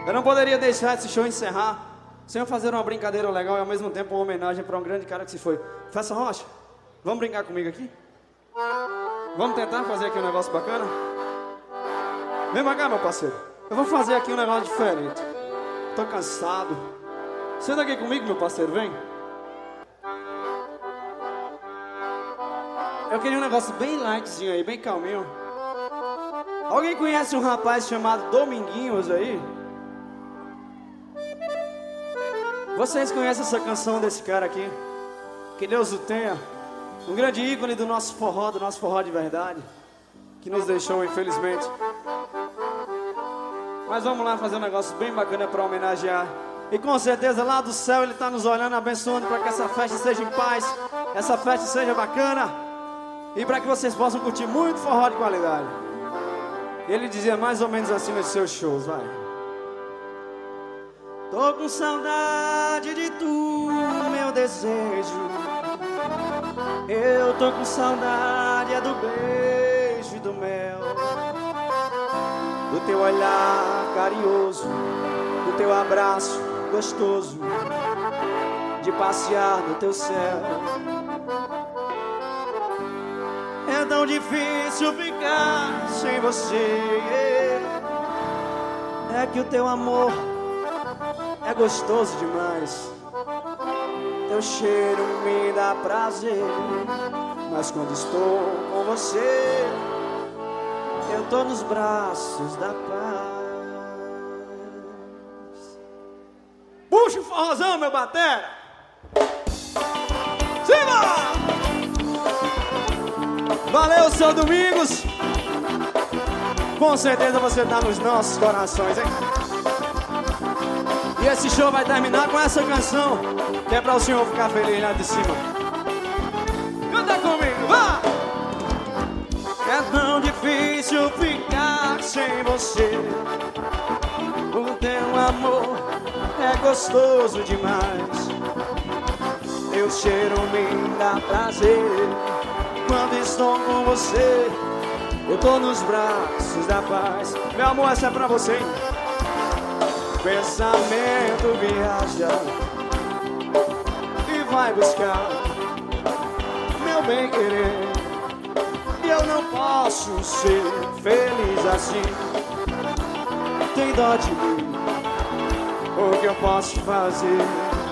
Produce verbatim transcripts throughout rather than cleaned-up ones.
Eu não poderia deixar esse show encerrar sem eu fazer uma brincadeira legal e ao mesmo tempo uma homenagem para um grande cara que se foi. Fessa Rocha, vamos brincar comigo aqui? Vamos tentar fazer aqui um negócio bacana? Vem pra cá, meu parceiro. Eu vou fazer aqui um negócio diferente. Tô cansado. Senta aqui comigo, meu parceiro, vem. Eu queria um negócio bem lightzinho aí, bem calminho. Alguém conhece um rapaz chamado Dominguinhos aí? Vocês conhecem essa canção desse cara aqui? Que Deus o tenha. Um grande ícone do nosso forró, do nosso forró de verdade, que nos deixou, infelizmente. Mas vamos lá fazer um negócio bem bacana para homenagear. E com certeza lá do céu ele está nos olhando, abençoando para que essa festa seja em paz, essa festa seja bacana e para que vocês possam curtir muito forró de qualidade. E ele dizia mais ou menos assim nos seus shows, vai. Tô com saudade de tu, meu desejo. Eu tô com saudade é do beijo e do mel, do teu olhar carinhoso, do teu abraço gostoso, de passear no teu céu. É tão difícil ficar sem você. É que o teu amor é gostoso demais. Teu cheiro me dá prazer, mas quando estou com você, eu tô nos braços da paz. Puxa o forrozão, meu batera! Siga! Valeu, seu Domingos! Com certeza você tá nos nossos corações, hein? E esse show vai terminar com essa canção, que é pra o senhor ficar feliz lá de cima. Canta comigo, vá! É tão difícil ficar sem você. O teu amor é gostoso demais. Teu cheiro me dá prazer. Quando estou com você, eu tô nos braços da paz. Meu amor, essa é pra você, hein? Pensamento viaja e vai buscar meu bem-querer. E eu não posso ser feliz assim. Tem dó de mim, o que eu posso fazer?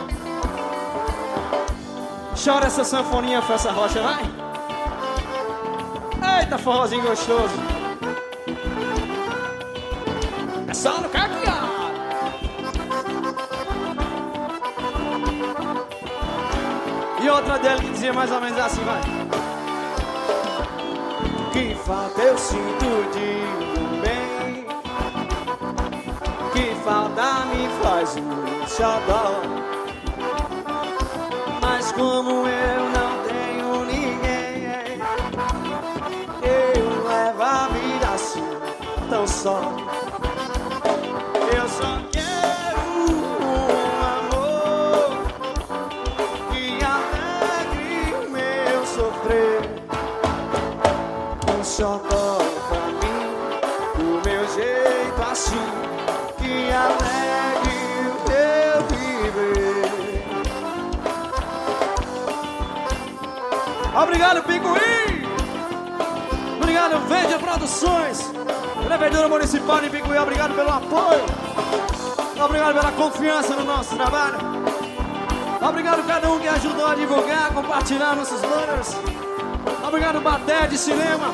Chora essa sanfoninha, Fessa Rocha, vai! Eita, forrozinho gostoso! É só no caqueado! E outra dele que dizia mais ou menos assim, vai. Que falta eu sinto de um bem, que falta me faz um xodó. Mas como eu não tenho ninguém, eu levo a vida assim, tão só. Eu só quero um amor que alegre meu sofrer. Um xodó pra mim, do meu jeito assim, que alegre o meu viver. Obrigado, Picuí! Obrigado, Verde Produções, Prefeitura Municipal de Picuí, obrigado pelo apoio. Obrigado pela confiança no nosso trabalho. Obrigado a cada um que ajudou a divulgar, compartilhar nossos banners. Obrigado, Baté de Cinema.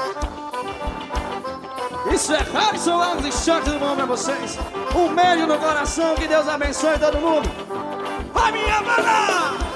Isso é Harrison Alves e Choque do Bom pra vocês. Um beijo no coração, que Deus abençoe todo mundo. Vai, minha banda!